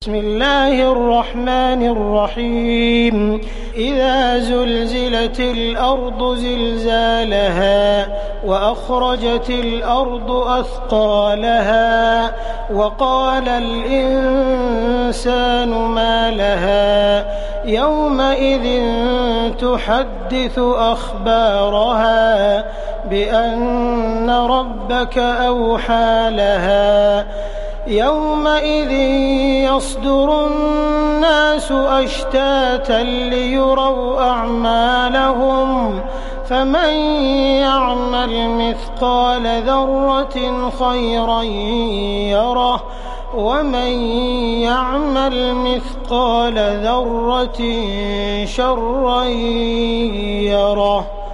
بسم الله الرحمن الرحيم إذا زلزلت الأرض زلزالها وأخرجت الأرض أثقالها وقال الإنسان ما لها يومئذ تحدث أخبارها بأن ربك أوحى لها يومئذ يصدر الناس أشتاتا ليروا أعمالهم فمن يعمل مثقال ذرة خيرا يره ومن يعمل مثقال ذرة شرا يره.